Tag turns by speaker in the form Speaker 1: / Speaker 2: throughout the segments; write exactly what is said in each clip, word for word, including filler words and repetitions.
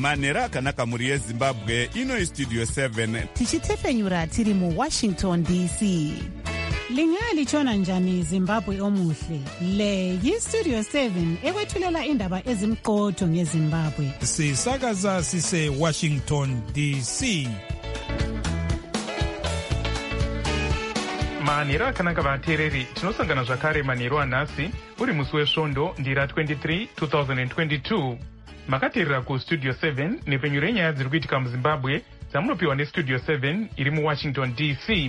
Speaker 1: manhero akanaka mhuri yezimbabwe. Ino istudio seven
Speaker 2: tichitefenyura tiri muwashington D C.
Speaker 3: Lingalitshona njani Zimbabwe omuhle? Le yistudio seven ekwethulela indaba ezimqotho ngeZimbabwe.
Speaker 4: Sisakaza sise Washington D C.
Speaker 5: manhero akanaka vateereri, tinosangana zvakare manhero anhasi uri musi wesvondo ndira twenty-three two thousand twenty-two. Makateerera kustudio seven nepfenyuro renyaya dziri kuitika muzimbabwe dzamunopiwa nestudio seven iri muwashington D C.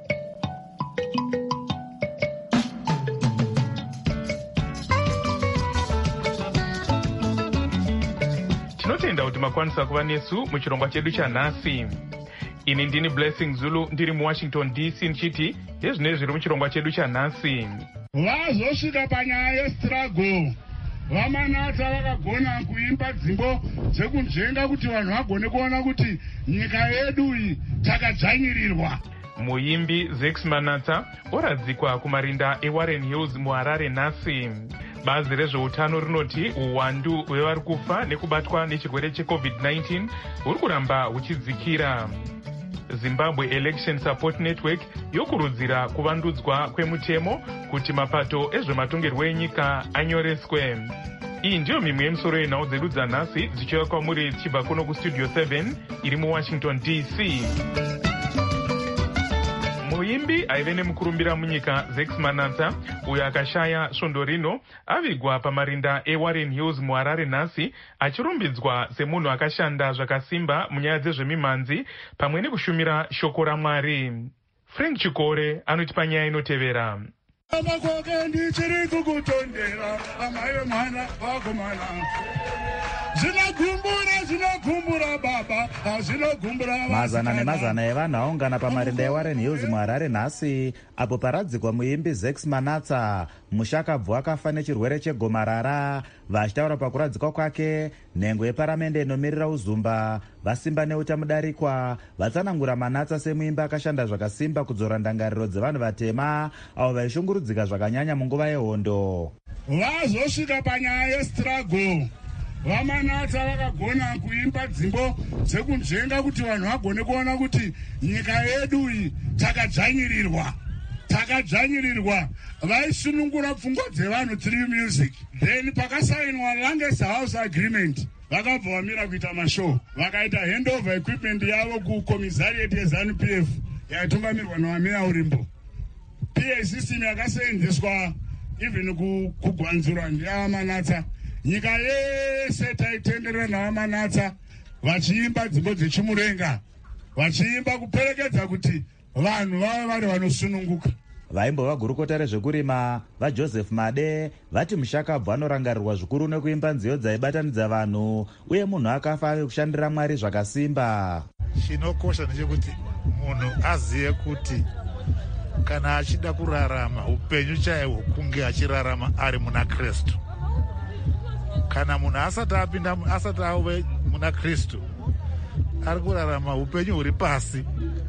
Speaker 5: Tinotenda kuti makwanisa kuva nesu muchirongwa chedu chanhasi. Ini ndini Blessing Zulu ndiri muwashington D C ndichiti ndezvinenge zviri muchirongwa chedu chanhasi.
Speaker 6: Vazosvika panyaya yestruggle, vamanata vakagona kuimba dzimbo dzekunzvenga kuti vanhu vagone kuona kuti nyika yedu iyi takadzvanyirirwa.
Speaker 5: Muimbi Zex Manata oradzikwa kumarinda eWarren Hills muHarare nhasi. Bazi rezveutano rinoti uwandu hwevari kufa nekubatwa nechirwere checovid nineteen huri kuramba huchidzikira. Zimbabwe Election Support Network yokurudzira kuvandudzwa kwemutemo kuti mapato ezvematongerwo enyika anyoreswe. Iyi ndiyo mimwe yemisoro yenhau dzedu dzanhasi dzichiuya kwamuri dzichibva kuno kustudio seven iri muwashington D C. Muimbi aive nemukurumbira munyika Zex Manata uyo akashaya svondo rino avigwa pamarinda eWarren Hills muHarare nhasi achirumbidzwa semunhu akashanda zvakasimba munyaya dzezvemimhanzi pamwe nekushumira shoko raMwari. Frank Chikore anotipa nyaya inotevera.
Speaker 6: Amakoke ndichiri kukutondera amai mwana vakomana. Zvinogumbura zvinogumbura baba zvinogumbura.
Speaker 7: Mazana nemazana evanhu aungana pamarinda eWarren Hills muHarare nhasi apo paradzikwa muimbi Zex Manata. Mushakabvu akafa nechirwere chegomarara. Vachitaura pakuradzikwa kwake, nhengo yeparamende inomirira uzumba vasimba neuta mudarikwa vatsanangura Manata semuimbi akashanda zvakasimba kudzora ndangariro dzevanhu vatema avo vaishungurudzika zvakanyanya munguva yehondo.
Speaker 6: Vazosvika panyaya yestruggle, vamanata vakagona kuimba dzimbo dzekunzvenga kuti vanhu vagone kuona kuti nyika yedu iyi takadzvanyirirwa. takadzvanyirirwa. Vaisunungura pfungwa dzevanhu through music. Then pakasainwa Longest House Agreement vakabva vamira kuita mashow, vakaita handover equipment yavo kucommissariat yeZANU-P F yatungamirwa naMamira Urimbo. P A system yakaseenzeswa even kugwanzura ndiyaManata. Nyika yese taitenderera naVamanata vachiimba dzimbo dzechimurenga, vachiimba kuperekedza kuti vanhu vave vari vanosununguka.
Speaker 7: Vaimbova gurukota rezvekurima vaJoseph Made vati mushakabvu anorangarirwa zvikuru nekuimba nziyo dzaibatanidza vanhu uye munhu akafa ave kushandira Mwari zvakasimba.
Speaker 8: Chinokosha ndechekuti munhu aziye kuti kana achida kurarama upenyu chaihwo kunge achirarama ari muna Kristu. Kana munhu asati apinda asati ave muna Kristu ari kurarama upenyu huri pasi.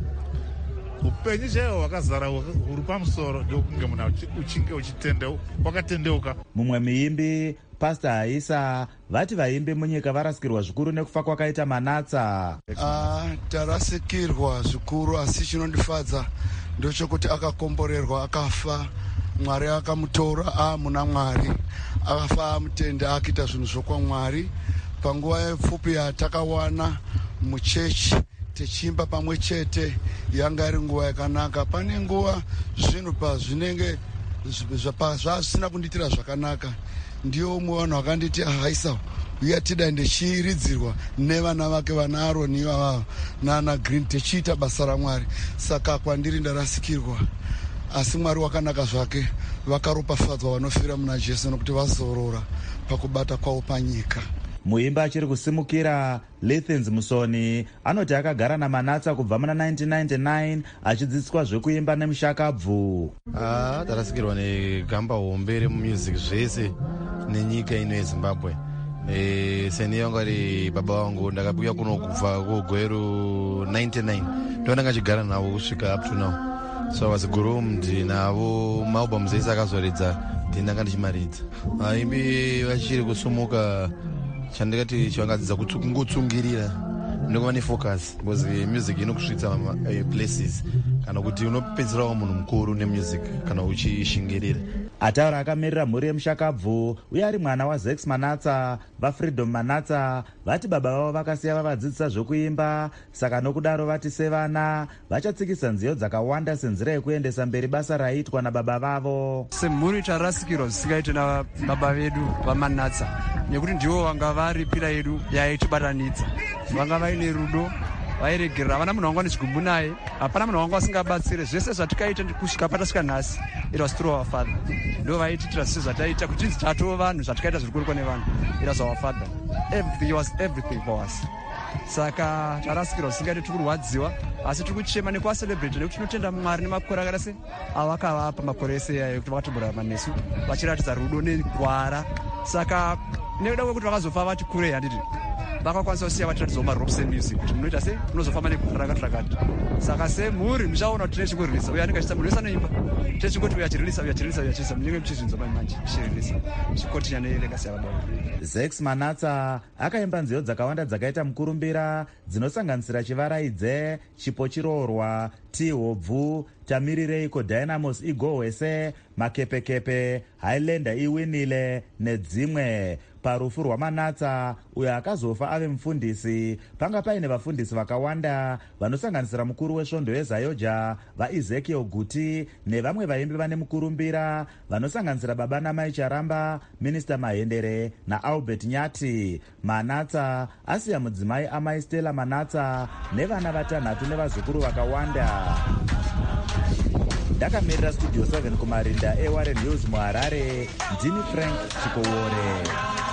Speaker 8: Upenyu chaihwo hwakazara huri pamusoro ndokunge munhu uchinge uchitendeuka wakatendeuka.
Speaker 7: Mumwe muimbi Pastor Aisa vati vaimbi munyika varasikirwa zvikuru nekufa kwakaita Manata.
Speaker 9: Ah, tarasikirwa zvikuru, asi chinondifadza ndochokuti akakomborerwa akafa. Mwari akamutora amuna Mwari, akafa amutende akiita zvinhu zvokwamwari. Panguva yepfupi yatakawana muchechi tichimba pamwe chete yanga iri nguva yakanaka. Pane nguva zvinhu pazvinenge zvasina kundiitira zvakanaka, ndiyo umwe vanhu vakanditi Aisa uya tida ndichiridzirwa nevana vake vana Aroni ivava nana Green tichiita basa raMwari. Saka kwandiri ndarasikirwa, asi Mwari wakanaka zvake. Vakaropafadzwa vanofira muna Jesu nokuti vazorora pakubata kwavo panyika.
Speaker 7: Muimba achiri kusimukira Lithens Musoni anoti akagara naManata kubva muna nineteen ninety-nine achidzidziswa zvekuimba nemushakabvu.
Speaker 10: Ah, tarasikirwa negamba hombe remumusic zvese nenyika ino yeZimbabwe. Eh, seni yangu ari baba wangu ndakabuya kuno kubva kugweru ninety-nine. Ndonanga chigara navo kusvika up to now. So I was groomed navo maalbums ese akazoridza ndinanga ndichimaridza. Vaimbi vachiri kusumuka chandingati chivangadzidza kungotsungirira ndikuva nefocus because music inokusvitsa places kana kuti unopedzerawo munhu mukuru nemusic kana uchishingirira.
Speaker 7: Ataura akamirira mhuri yemushakabvu uye ari mwana wazex manatsa, vafreedom manatsa vati baba vavo vakasiya vavadzidzisa zvokuimba, saka nokudaro vati sevana vachatsikisa nziyo dzakawanda senzira yekuendesa mberi basa raiitwa nababa vavo.
Speaker 11: Semhuri tarasikirwa zvisingaitwe nababa vedu vamanatsa nekuti ndivo vanga vari pira yedu yaitibatanidza, vanga vaine rudo, vairegerera, havana munhu wanga nechigumbu naye, hapana munhu wanga vasingabatsire. Zvese zvatikaita kusvika patasvika nhasi, it was through our father. Ndo vaititira zvese zvataita kuti tinzi tatoo vanhu, zvatikaita zviri kurukwa nevanhu, it was our father. Everything, he was everything for us. Saka tarasikirwa zvisingaiti tiri kurwadziwa, asi tiri kuchema nekuacelebrate nekuti tinotenda Mwari nemakore akarase avakavapa makore ese iyayo kuti vakatoborarama nesu vachiratidza rudo negwara. Saka nekuda kwekuti vakazofa vati kurei, handiti vakakwanisa kusiya vatiratidzawo maropes emusic kuti munoita sei, munozofamba negwara rakati rakati. Saka semhuri muchaona kuti tine chingoririsa, uyo anenge achita munhu wese anoimba tine chingoti uyo achiririsa uyo achiririsa uyo achiririsa munenge muchizvinzwa manje chiririsa chikotinya nelegasi yavababa.
Speaker 7: Zex Manatsa akaimba nziyo dzakawanda dzakaita mukurumbira dzinosanganisira chivaraidze, chipo chiroorwa, tihobvu, tamirireiko, dynamos igohwese, makepekepe, highlander iwinile nedzimwe. Parufu rwamanatsa uyo akazofa ave mufundisi, panga paine vafundisi vakawanda vanosanganisira mukuru wesvondo yezayoja vaEzekiel Guti nevamwe vaimbi vane mukurumbira vanosanganisira baba namai Charamba, minista Mahendere naAlbert Nyati. Manatsa asiya mudzimai amai Stella Manatsa nevana vatanhatu nevazukuru vakawanda. Ndakamirira studio seven kumarinda eWarren News muHarare, ndini Frank Chikowore.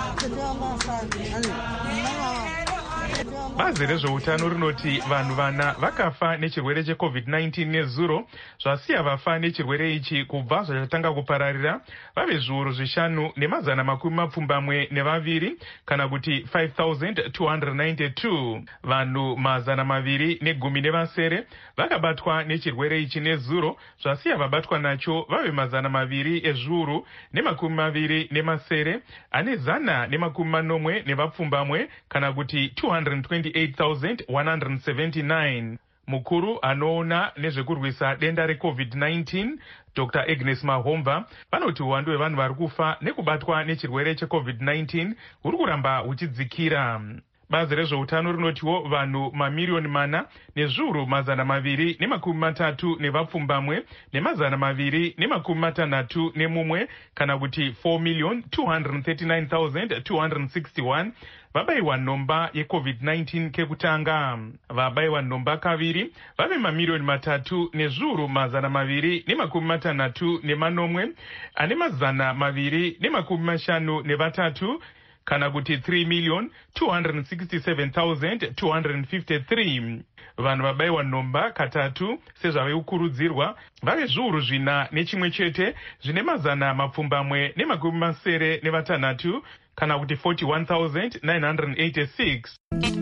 Speaker 5: Bazi rezveutano rinoti vanhu vana vakafa nechirwere checovid nineteen nezuro, zvasiya vafa nechirwere ichi kubva zvachatanga kupararira vave zviuru zvishanu nemazana makumi mapfumbamwe nevaviri kana kuti five thousand two hundred ninety-two. Vanhu mazana maviri negumi nevasere vakabatwa nechirwere ichi nezuro, zvasiya vabatwa nacho vave mazana maviri ezviuru nemakumi maviri nemasere ane zana nemakumi manomwe nevapfumbamwe kana kuti two hundred twenty-eight thousand one hundred seventy-nine. Mukuru anoona nezvekurwisa denda recovid nineteen Doctor Agnes Mahomva vanoti uwandu hwevanhu vari kufa nekubatwa nechirwere checovid nineteen huri kuramba huchidzikira. Bazi rezveutano rinotiwo vanhu mamiriyoni mana nezviuru mazana maviri nemakumi matatu nevapfumbamwe nemazana maviri nemakumi matanhatu nemumwe kana kuti four million two hundred thirty-nine thousand two hundred sixty-one vabayiwa nhomba yecovid nineteen kekutanga. Vabayiwa nhomba kaviri vave mamiriyoni matatu nezviuru mazana maviri nemakumi matanhatu nemanomwe ane mazana maviri nemakumi mashanu nevatatu kana kuti three million two hundred sixty-seven thousand two hundred fifty-three. Vanhu vabayiwa nhomba katatu sezvavaikurudzirwa vave zviuru zvina nechimwe chete zvine mazana mapfumbamwe nemakumi masere nevatanhatu kana kuti forty-one thousand nine hundred eighty-six.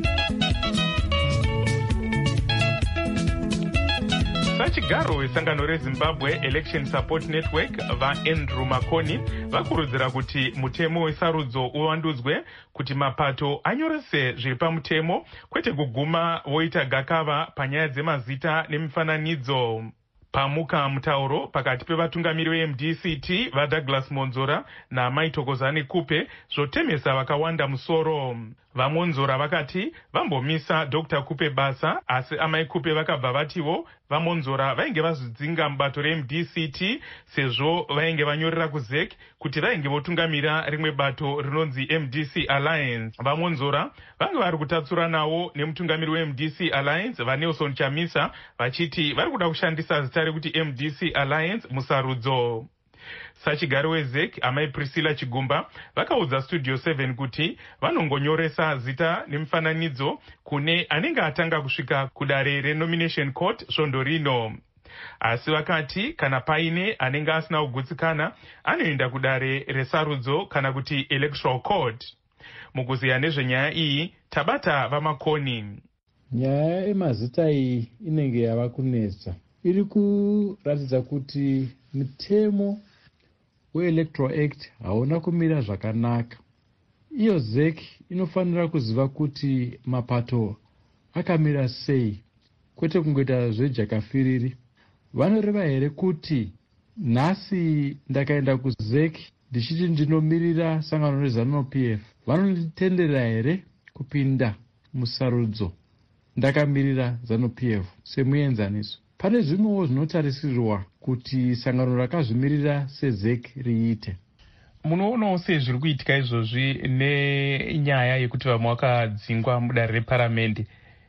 Speaker 5: Sachigaro wesangano reZimbabwe Election Support Network vaAndrew Makoni vakurudzira kuti mutemo wesarudzo uvandudzwe kuti mapato anyorese zviri pamutemo kwete kuguma voita gakava panyaya dzemazita nemifananidzo. Pamuka mutauro pakati pevatungamiri veM D C T vaDouglas Monzora naMaitokozani Kupe zvotemesa vakawanda musoro. VaMonzora vakati vambomisa Doctor Kupe basa, asi amai Kupe vakabva vativo vaMonzora vainge vazvidzinga mubato reM D C T sezvo vainge vanyorera kuZek kuti vainge votungamira rimwe bato rinonzi M D C Alliance. VaMonzora vange vari kutatsura nawo nemutungamiri weM D C Alliance vaNelson Chamisa vachiti vari kuda kushandisa zita rekuti M D C Alliance musarudzo. Sachigaro weZek amai Priscilla Chigumba vakaudza Studio seven kuti vanongonyoresa zita nemifananidzo kune anenge atanga kusvika kudare renomination court svondo rino. Asi vakati kana paine anenge asina kugutsikana anoenda kudare resarudzo kana kuti electoral court. Mukuziya nezvenyaya iyi tabata vaMakoni.
Speaker 12: Nyaya yemazita iyi inenge yava kunetsa. Iri kuratidza kuti mutemo weElectoral Act hauna kumira zvakanaka. iyo zek inofanira kuziva kuti mapato akamira sei, kwete kungoita zvejakafiriri. Vanoreva here kuti nhasi ndakaenda kuzek ndichiti ndinomirira sangano rezanu-P F, vanonditendera here kupinda musarudzo ndakamirira zanu-P F semuenzaniso? Pane zvimwewo zvinotarisirwa kuti sangano rakazvimirira sezek riite.
Speaker 5: Munoonawo sei zviri kuitika izvozvi nenyaya yekuti vamwe vakadzingwa mudare reparamende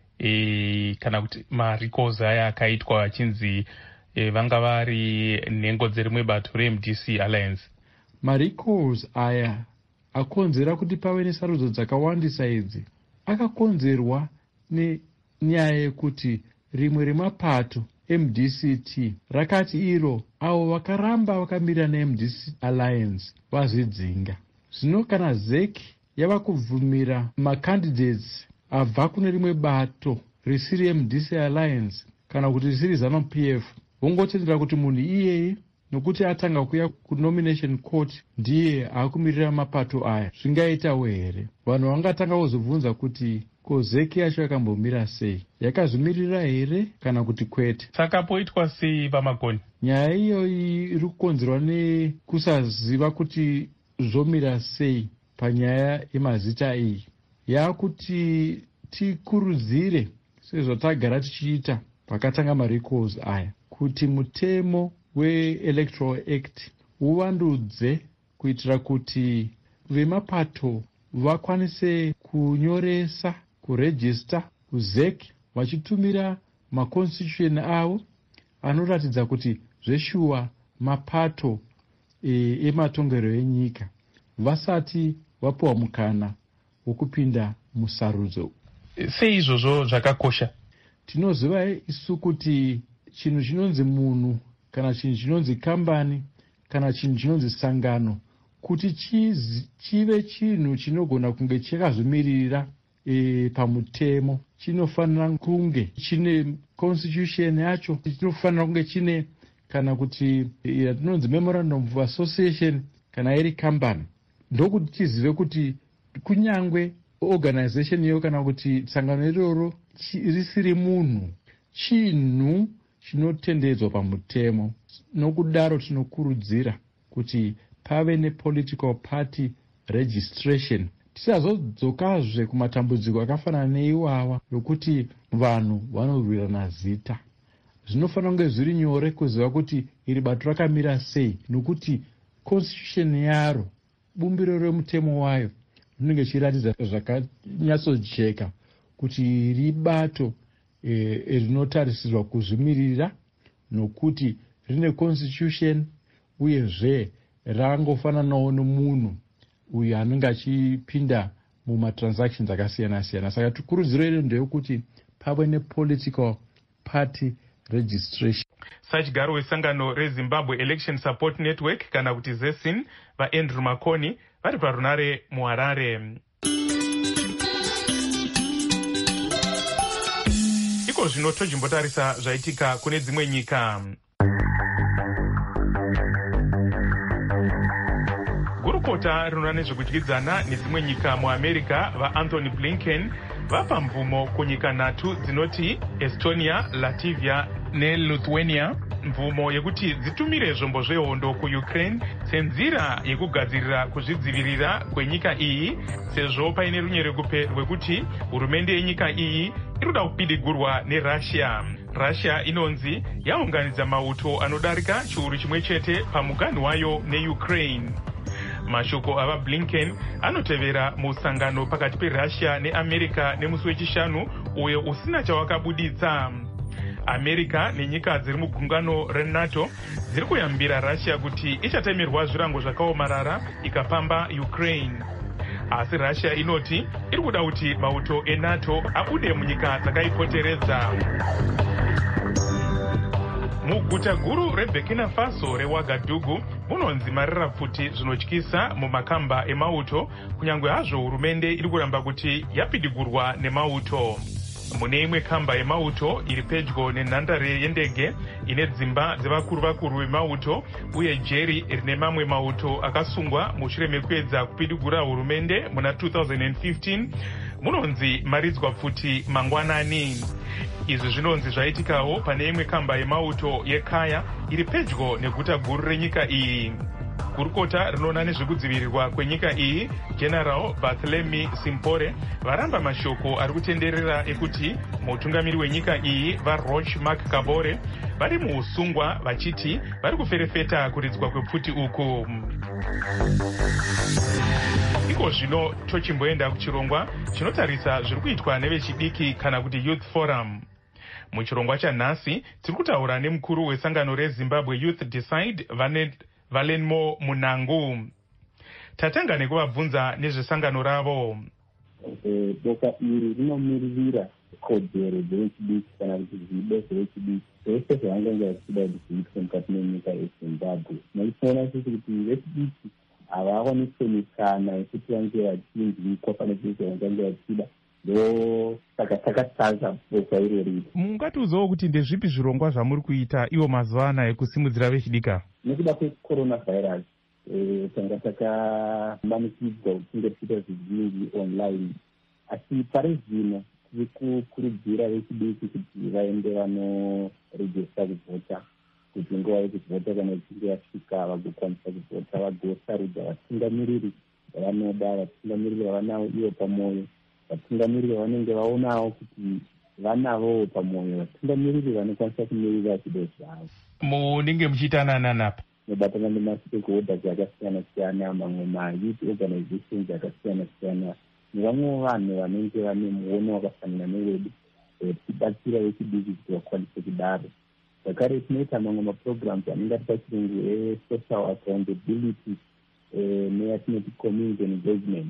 Speaker 5: e, kana kuti maricals aya akaitwa achinzi e, vanga vari nhengo dzerimwe bato re-M D C Alliance?
Speaker 12: Maricals aya akonzera kuti pave nesarudzo dzakawandisa idzi akakonzerwa nenyaya yekuti rimwe remapato M D C T rakati iro avo vakaramba vakamirira ne-M D C Alliance vazvidzinga. Zvino kana zek yava kubvumira macandidates abva kune rimwe bato risiri M D C Alliance kana kuti risiri zanu-P F, vongotendera kuti munhu iyeye nokuti atanga kuya kunomination court ndiye akumirira mapato aya, zvingaitawo here? Vanhu vangatanga kuzobvunza kuti ko zeki yacho yakambomira sei, yakazvimirira here kana kuti kwete?
Speaker 5: Saka poitwa sei pamagoni?
Speaker 12: Nyaya iyoyi iri kukonzerwa nekusaziva kuti zvomira sei panyaya yemazita iyi. Yakuti tikurudzire sezvatagara tichiita pakatanga maricals aya kuti mutemo we-Electoral Act uvandudze kuitira kuti vemapato vakwanise kunyoresa, kuregister kuzek vachitumira maconstitution avo anoratidza kuti zveshuwa mapato e, ematongero enyika vasati vapuwa mukana wokupinda musarudzo.
Speaker 5: Sei izvozvo zvakakosha?
Speaker 12: Tinoziva isu kuti chinhu chinonzi munhu kana chinhu chinonzi kambani kana chinhu chinonzi sangano kuti chizi, chive chinhu chinogona kunge chakazvimirira e, pamutemo, chinofanira kunge chine constitution yacho, chinofanira kunge chine kana kuti yatinonzi memorandum of association kana iri kambani, ndokuti tizive kuti kunyangwe organization iyo kana kuti sangano iroro risiri munhu, chinhu chinotendedzwa pamutemo. Nokudaro tinokurudzira kuti pave nepolitical party registration, tisazodzokazve kumatambudziko akafanana neiwawa yokuti vanhu vanorwirana zita. Zvinofanira kunge zviri nyore kuziva kuti iri bato rakamira sei, nokuti constitution yaro, bumbiro remutemo wayo, rinenge chiratidza zvakanyatsojeka kuti iri bato e, rinotarisirwa kuzvimirira nokuti rine constitution uyezve rangofananawo nomunhu uyo anenge achipinda mumatransactions akasiyana siyana. Saka tikurudziro iro ndeyekuti pave nepolitical party registration.
Speaker 5: Sachigaro wesangano reZimbabwe Election Support Network kana kuti ZESIN vaAndrew Makoni vari parunare muHarare. Iko zvino tojimbotarisa zvaitika kune dzimwe nyika. Gurukota rinoona nezvekudyidzana nedzimwe nyika muAmerica vaAnthony Blinken vapa mvumo kunyika nhatu dzinoti Estonia, Latvia neLithuania mvumo yekuti dzitumire zvombo zvehondo kuUkraine senzira yekugadzirira kuzvidzivirira kwenyika iyi, sezvo paine runyerekupe rwekuti hurumende yenyika iyi iri kuda kupidigurwa neRussia. Russia inonzi yaunganidza mauto anodarika chiuru chimwe chete pamuganhu wayo neUkraine. Mashoko ava Blinken anotevera musangano pakati peRussia neAmerica nemusi wechishanu uyo usina chawakabuditsa. America nenyika dziri mugungano reNATO dziri kuyambira Russia kuti ichatemerwa zvirango zvakaomarara ikapamba Ukraine. Asi Russia inoti iri kuda kuti mauto eNATO abude munyika dzakaipoteredza. Muguta guru reBurkina Faso reWagadugu munonzi marira pfuti zvinotyisa mumakamba emauto, kunyangwe hazvo hurumende iri kuramba kuti yapidigurwa nemauto. Mune imwe kamba yemauto iri pedyo nenhandare yendege ine dzimba dzevakuru vakuru vemauto uye jeri rine mamwe mauto akasungwa mushure mekuedza kupidigura hurumende muna two thousand fifteen munonzi maridzwa pfuti mangwanani. Izvi zvinonzi zvaitikawo pane imwe kamba yemauto yekaya iri pedyo neguta guru renyika iyi. Gurukota rinoona nezvekudzivirirwa kwenyika iyi General Barthélemy Simpore varamba mashoko ari kutenderera ekuti mutungamiri wenyika iyi vaRoch Marc Kabore vari muusungwa vachiti vari kuferefeta kuridzwa kwepfuti uku. Iko zvino tochimboenda kuchirongwa chinotarisa zviri kuitwa nevechidiki kana kuti Youth Forum. Muchirongwa chanhasi tiri kutaura nemukuru wesangano reZimbabwe Youth Decide Valenmo Munangu. Tatanga nekuvabvunza nezvesangano ravo.
Speaker 13: Boka iri rinomiririra kodzero dzevechidiki kana kuti zvido zvevechidiki zvese zvavanganga vachida kuti zviitwe mukati menyika yeZimbabwe. Nekutoona sisi kuti vechidiki havakwaniswe mikana yekuti vange vachinzwikwa pane zvese vangange vachida, ndo saka takatsaza boka irori.
Speaker 5: Mungatiudzawo kuti ndezvipi zvirongwa zvamuri kuita iwo mazuva anaya ekusimudzira vechidika?
Speaker 13: Nekuda kwecoronavirus tanga takamanikidzwa kutinge tiita zvizhinji online, asi pari zvino tiri kukurudzira vechidiki kuti vaende vanorejista kuvhota, kuti nguva yekuvhota kana ichinge yasvika vagokwanisa kuvhota, vagosarudza vatungamiriri vavanoda, vatungamiriri vavanavo ivo pamwoyo, vatungamiriri vavanenge vaonawo kuti vanavowo pamwoyo, vatungamiriri vanokwanisa kumirira zvido zvavo.
Speaker 5: Munenge muchiitanana napa?
Speaker 13: Nobatana nemastakeholders akasiyana-siyana, mamwe mayouth organizations akasiyana-siyana, nevamwe vanhu vanenge vane muono wakafanana newedu, tichibatsira vechidiki kuti vakwanise kudaro. Zvakare tinoita mamwe maprograms anenge ati pachirungu esocial accountability neyatinoti community engagement.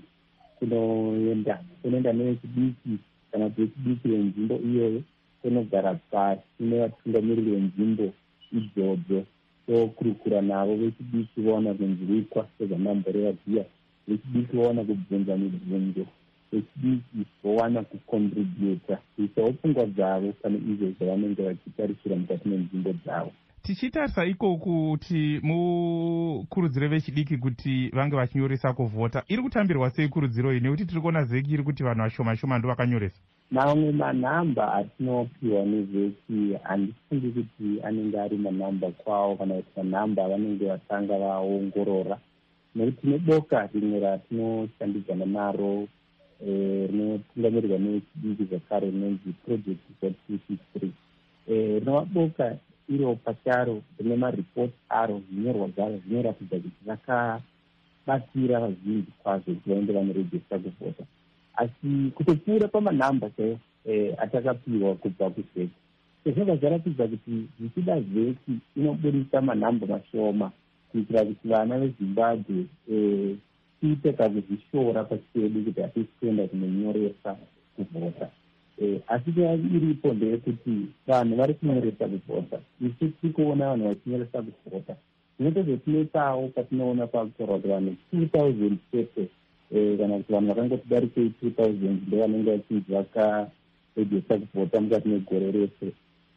Speaker 13: Kunoenda kunoenda nevechidiki kana kuti vechidiki venzimbo iyoyo, kunogara pasi nevatungamiriri venzimbo idzodzo, tokurukura navo vechidiki vaona kunzwikwa sezvanamboreva dziya, vechidiki vaona kubvunza mibvunzo, vechidiki vowana kucontributa kuisawo pfungwa dzavo pane izvo zvavanenge vachitarisira mukati menzimbo dzavo.
Speaker 5: Tichitarisa iko kuti mukurudzire vechidiki kuti vange vachinyoresa kuvhota, iri kutambirwa sei kurudziro iyi nekuti tiri kuona zeki iri kuti vanhu vashoma shoma ndo vakanyoresa?
Speaker 13: Mamwe manhamba atinopiwa nevheki handifungi kuti anenge ari manhamba kwavo kana kuti manhamba avanenge vatanga vaongorora, nekuti neboka rimwe ratinoshandidzana naro rinotungamirirwa nevechidiki zvakare rinonzi project two sixty-three, rinovaboka iro pacharo rine maripoti aro, zvinyorwa zvaro zvinoratidza kuti vakabatira vazhinji kwazvo kuti vaende vanorejista kuvhota. Asi kutopfuura pamanhamba chaiwo atakapiwa kubva kuvheki, zvinobva zvaratidza kuti zvichida vheki inobudisa manhamba mashoma kuitira kuti vana veZimbabwe tiite kakuzvishora pachedu kuti hatisi kuenda kunonyoresa kuvhota. Asi iripo ndeyekuti vanhu vari kunyoresa kuvhota, isu tiri kuona vanhu vachinyoresa kuvhota. Zvinotozotinoitawo patinoona pakutorwa kuti vanhu two thousand thirty kana kuti vanhu vakangotidarikei two thousand ndo vanenge vachinzi vakarejista kuvhota mukati megore rese.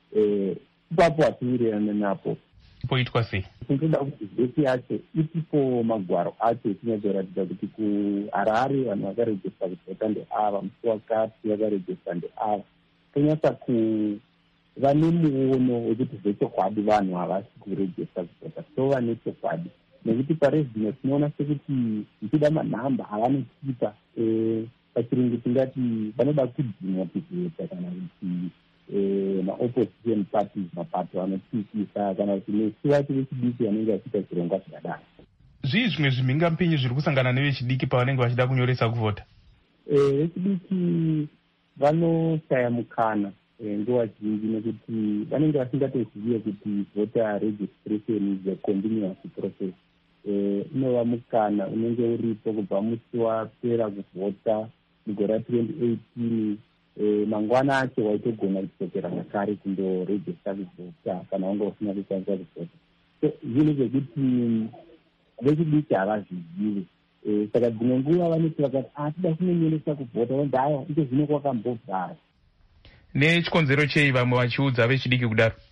Speaker 13: Ipapo hatiwirirane napo.
Speaker 5: Poitwa sei?
Speaker 13: Tinotoda kuti vheki yacho itipo magwaro acho etinyazoratidza kuti kuHarare vanhu vakarejista kuvhota ndeava, Muswakati vakarejista ndeava. Tonyasa kuva nemuono wekuti zvechokwadi vanhu havasi kurejista kuvhota, tova nechokwadi nekuti pari zvino tinoona sekuti ichida manhamba havanotipa, pachirungu tingati vanoda kudzinwa kuvhota kana kuti maopposition parties, mapato anotikisa kana kuti nesu vacho vechidiki vanenge vachiita zvirongwa zvakadaro.
Speaker 5: Zvii zvimwe zvimhingamupinyi zviri kusangana nevechidiki pavanenge vachida kunyoresa kuvhota?
Speaker 13: Vechidiki vanoshaya mukana nguva zhinji nekuti vanenge vasingatozive kuti voter registration is a continuous process. Inova mukana unenge uripo kubva musi wapera kuvhota mugore twenty eighteen, mangwana acho waitogona kudzokera zvakare kundorejista kuvhota kana wanga usina kukwanisa kuvhota. Zvinhu zvekuti vechidiki havazvizivi, saka dzimwe nguva vanoti vakati atida kunonyoresa kuvhota, vandaya iko zvino kwakambovhara.
Speaker 5: Nechikonzero chei vamwe vachiudza vechidiki kudaro?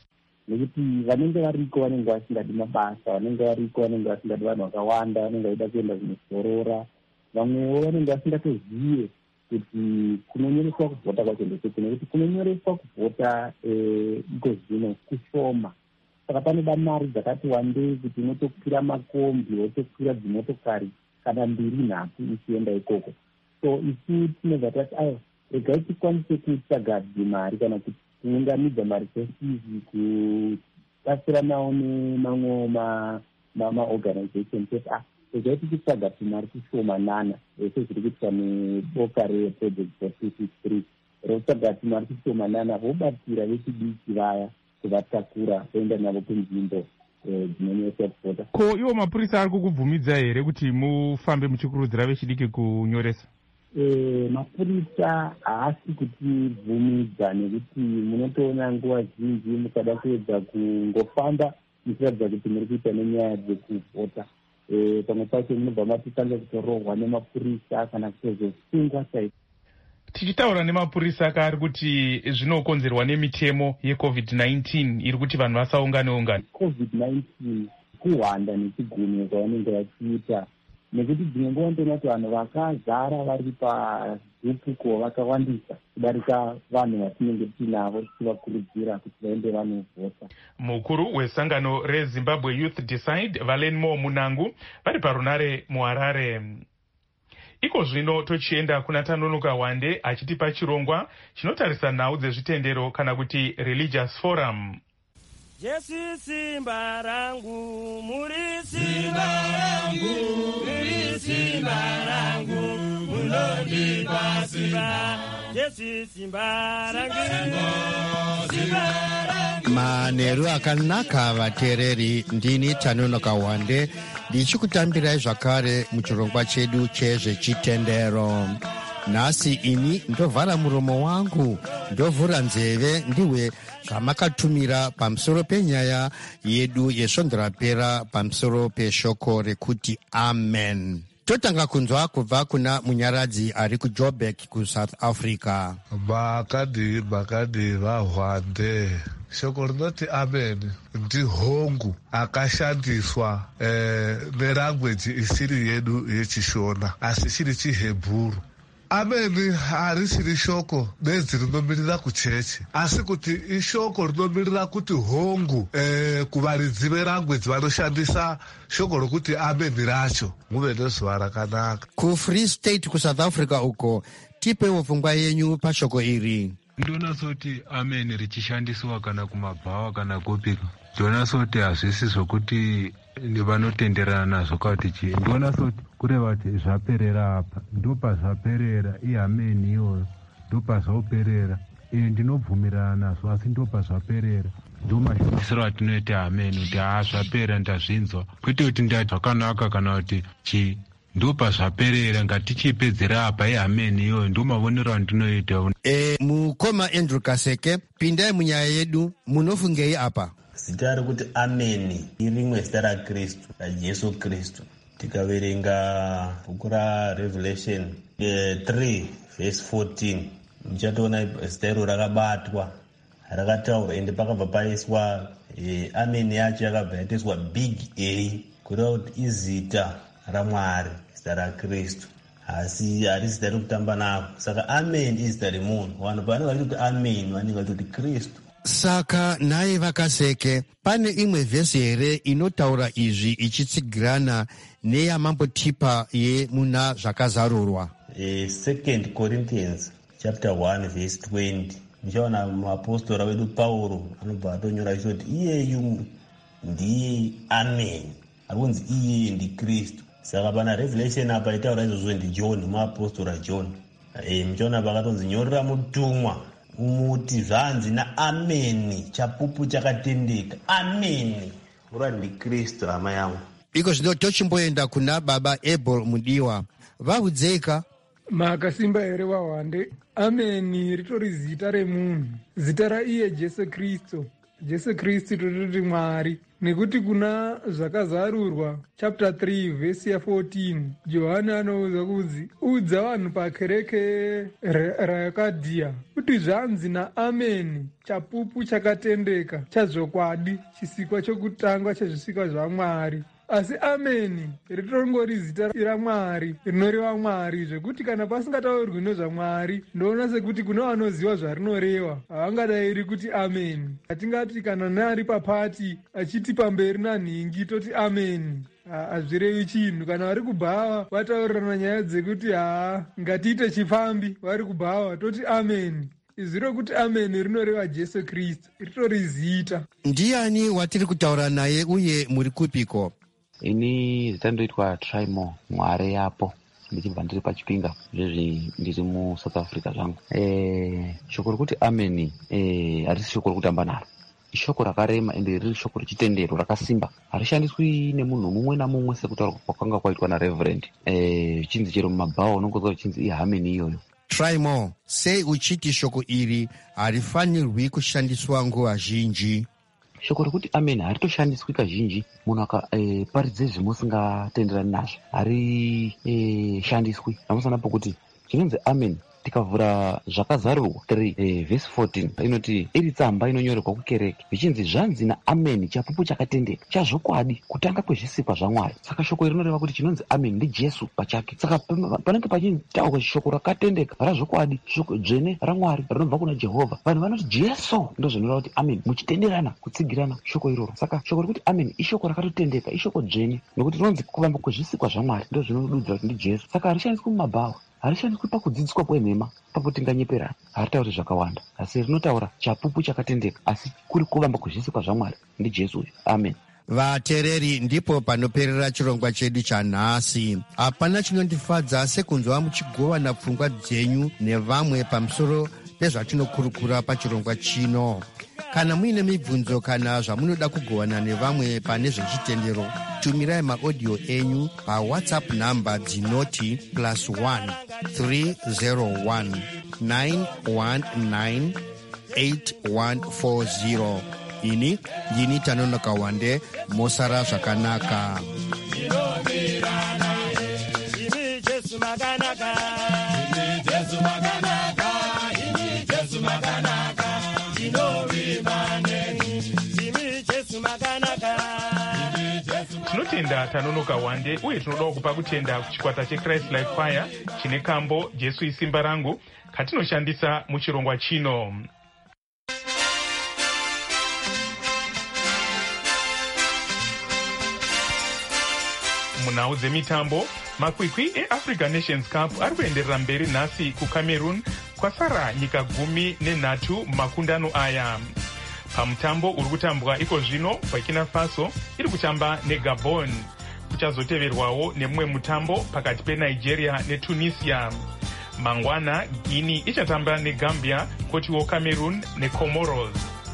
Speaker 13: nekuti vanenge variko vanenge vasingadi mabasa, vanenge variko vanenge vasingadi vanhu vakawanda, vanenge vaida kuenda kunozorora. Vamwewo vanenge vasingatozive kuti kunonyoreswa kuvhota kwacho ndechekuti, nekuti kunonyoreswa kuvhota iko zvino kushoma. Saka panoda mari dzakati wandei kuti unotokwira makombi, wotokwira dzimotokari kana mbiri nhatu uchienda ikoko. So isu tinobva tati ayo regai tikwanise kutsvaga dzimari kana kuti kuunganidza mari dzesizi kubatsira nawo nemamwe maorganizations ekuti ah regai tichitsvaga timari tushomanana sezviri kuitwa neboka reproject two fifty-three rotsvaga timari tushomanana vobatsira vechidiki vaya kuvatakura voenda navo kunzvimbo dzinonyoreswa kuvhota.
Speaker 5: Ko iwo mapurisa ari kukubvumidza here kuti mufambe muchikurudzira vechidiki kunyoresa?
Speaker 13: E, mapurisa haasi kutibvumidza nekuti munotoona nguva zhinji mukada kuedza kungofamba muchiratidza kuti muri kuita nenyaya dzekuvhota. E, pamwe pacho munobva matitanga kutorohwa nemapurisa kana kutozosungwa chaiko.
Speaker 5: Tichitaura nemapurisa akari kuti zvinokonzerwa nemitemo yecovid nineteen iri kuti vanhu vasaungane ungane.
Speaker 13: covid nineteen kuhwanda nechigumwe kwavanenge vachiita, nekuti dzimwe nguva ndoona kuti vanhu vakazara vari pazvupuko vakawandisa kudarika vanhu vatinenge tinavo tichivakurudzira kuti vaende vanovhota.
Speaker 5: Mukuru wesangano reZimbabwe Youth Decide Valenmo Munangu vari parunare muHarare. Iko zvino tochienda kuna Tanonoka Wande achitipa chirongwa chinotarisa nhau dzezvitendero kana kuti Religious Forum.
Speaker 14: Jesu simba rangu, muri simba rangu, muri simba rangu, munondipa simba. Jesu simba rangu, simba rangu.
Speaker 15: Manheru akanaka vateereri, ndini Tanonoka Wande ndichikutambirai zvakare muchirongwa chedu chezvechitendero. Nhasi ini ndovhara muromo wangu, ndovhura nzeve ndiwe zvamakatumira pamusoro penyaya yedu yesvonderapera pamusoro peshoko rekuti amen. Totanga kunzwa kubva kuna munyaradzi ari kuJoburg kuSouth Africa.
Speaker 16: Bakadi bakadi vahwande. Shoko rinoti amen ndihongu akashandiswa eh, nelanguage isiri yedu yechishona asi chiri chiHebhuru. Ameni harisiri shoko bedzi rinomirira kuchechi asi kuti ishoko rinomirira kuti hongu eh, kuvaridzi velanguage vanoshandisa shoko rokuti ameni racho. Muve nezuva rakanaka.
Speaker 15: KuFree State kuSouth Africa uko tipewo pfungwa yenyu pashoko iri.
Speaker 17: Ndona soti amen richishandiswa kana kumabhawa kana kupika. Ndona soti hazvisi zvokuti vanotenderana nazvo kuti chii. Ndona soti kureva kuti zvaperera apa ndopa zvaperera iameni iyoyo ndopa zvaoperera. E, ndinobvumirana nazvo asi ndopa zvaperera. Ndo mashandisiro atinoita ameni kuti haa zvapera ndazvinzwa. Kwete kuti ndati zvakanaka kana kuti chii. Ndopa zvaperera ngatichipedzera apa iameni iyoyo ndo mavonero andinoita.
Speaker 15: E, mukoma Andrew Kaseke, pindai munyaya yedu, munofungei apa?
Speaker 18: Zita rekuti ameni irimwe zita raKristu, raJesu Kristu. Tikaverenga bhuku raRevelation three verse fourteen muchatoona zita iro rakabatwa rakataurwa ende pakabva paiswa e, ameni yacho yakabva yatoiswa big A kureva kuti izita raMwari, zita raKristu, asi hari zita rekutamba nako. Saka amen izita remunhu. Vanhu pavanenge vachiti amen vanenge vachiti Kristu.
Speaker 15: Saka naye Vakaseke, pane imwe vhesi here inotaura izvi ichitsigirana neyamambotipa ye muna zvakazarurwa?
Speaker 18: E, second Corinthians chapter one verse twenty. Muchaona muapostora wedu Pauro anobva atonyora achiti iyeyu ndiye amen, hakunzi iye ndiKristu. Saka pana Revelation apa itaura izvozvo ndi John, muapostora John. E, muchaona pakatonzi nyorera mutumwa umuti zvanzi na ameni, chapupu chakatendeka, ameni urati ndiKristu hama yangu.
Speaker 15: Iko zvino tochimboenda kuna baba Abel Mudiwa. Vahudzeka
Speaker 19: makasimba here wahwande. Ameni ritori zita remunhu, zita raiye Jesu Kristu. Jesu Kristu tototi Mwari, nekuti kuna zvakazarurwa chapter three vhesi ya fourteen Johani anouza kunzi udza vanhu pakereke raKadhia kuti zvanzi naameni, chapupu chakatendeka chazvokwadi, chisikwa chokutanga chezvisikwa zvaMwari. Asi ameni ritongori zita raMwari rinoreva Mwari, zvekuti kana pasingataurwi nezvaMwari ndoona sekuti kuna vanoziva zvarinoreva havangadai kuti ameni. Hatingati kana neari papati achiti pamberi nanhingi toti ameni, hazvirevi chinhu. Kana vari kubhava vataurirana nyaya dzekuti haa ngatiite chifambi, vari kubhava toti ameni. Izvi rokuti ameni rinoreva Jesu Kristu, ritori zita.
Speaker 15: Ndiani watiri kutaura naye uye muri kupiko?
Speaker 20: Ini zita ndoitwa Traimo Mware yapo, ndichibva ndiri paChipinga, zvezvi ndiri muSouth Africa zvangu. Eh, shoko rokuti ameni eh harisi shoko rokutamba naro. Ishoko rakarema ende riri shoko rechitendero rakasimba. Harishandiswi nemunhu mumwe namumwe sekutaura kwakanga kwaitwa naReverend. Eh, chinzi chero mumabhawa unongoziva chinzi ihameni iyoyo.
Speaker 15: Traimo, sei uchiti shoko iri harifanirwi kushandiswa nguva zhinji?
Speaker 20: Shoko rokuti ameni haritoshandiswi kazhinji munhu akaparidze e, zvimusingatenderani nazvo, hari e, shandiswi. Namusana pokuti chinonzi ameni tikavhura zvakazarurwa three eh, vhesi fourteen inoti iri tsamba inonyorerwa kukereke zvichinzi zvanzi naameni, chapupu chakatendeka chazvokwadi, kutanga kwezvisikwa zvaMwari. Saka shoko iri rinoreva kuti chinonzi ameni ndiJesu pachake. Saka panenge pachitaurwa shoko rakatendeka razvokwadi, shoko dzvene raMwari rinobva kuna Jehovha, vanhu vanoti Jesu, ndozvinoreva kuti ameni, muchitenderana kutsigirana shoko iroro. Saka shoko rekuti ameni ishoko rakatotendeka, ishoko dzvene, nekuti rinonzi kuvamba kwezvisikwa zvaMwari ndozvinodudzira kuti ndiJesu. Saka harishandiswi mumabhawa, harishandiswi pakudzidziswa kwenhema, pakutinganyeperana, haritauri zvakawanda, asi rinotaura chapupu chakatendeka, asi kuri kuvamba kwezvisikwa zvaMwari ndiJesu uyu. Amen.
Speaker 15: Vateereri, ndipo panoperera chirongwa chedu chanhasi. Hapana chinondifadza sekunzwa muchigovana pfungwa dzenyu nevamwe pamusoro pezvatinokurukura pachirongwa chino. Kana muine mibvunzo kana zvamunoda kugovana nevamwe pane zvechitendero, tumirai maaudio enyu pawhatsapp namba dzinoti plus one three zero one nine one nine eight one four zero. Ini ndini Tanonoka Wande, mosara zvakanaka.
Speaker 5: Tinotenda Tanonoka Wande uye tinoda kupa kutenda kuchikwata cheChrist Life Fire chine kambo Jesu isimba rangu katinoshandisa muchirongwa chino. Munhau dzemitambo, makwikwi eAfrica Nations Cup ari kuenderera mberi nhasi kuCameroon, kwasara nyika gumi nenhatu makundano aya. Pamutambo uri kutambwa iko zvino, Burkina Faso iri kutamba neGabon. Kuchazoteverwawo nemumwe mutambo pakati peNigeria neTunisia. Mangwana Guinea ichatamba neGambia, kotiwo Cameroon neComoros.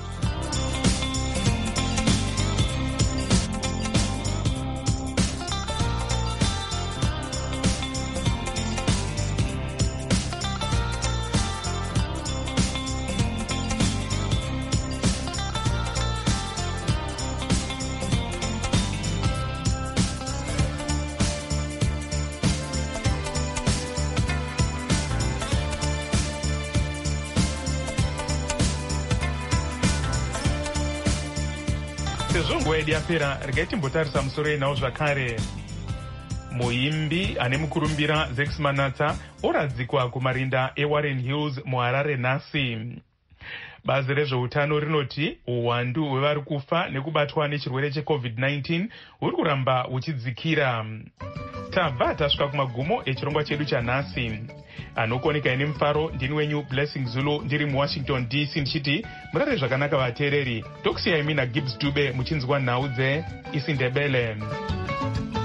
Speaker 5: Sezvo nguva yedu yapera, regai timbotarisa musoro yenawo zvakare. Muimbi ane mukurumbira Zex Manatsa oradzikwa kumarinda eWarren Hills muHarare nhasi. Bazi rezveutano rinoti uwandu hwevari kufa nekubatwa nechirwere checovid nineteen huri kuramba huchidzikira. Tabva tasvika kumagumo echirongwa chedu chanhasi. Anokoneka ine mufaro ndini wenyu Blessing Zulu ndiri muWashington D C ndichiti murare zvakanaka vateereri. Tokusiyai mina Gibbs Dube muchinzwa nhau dzeIsindebele.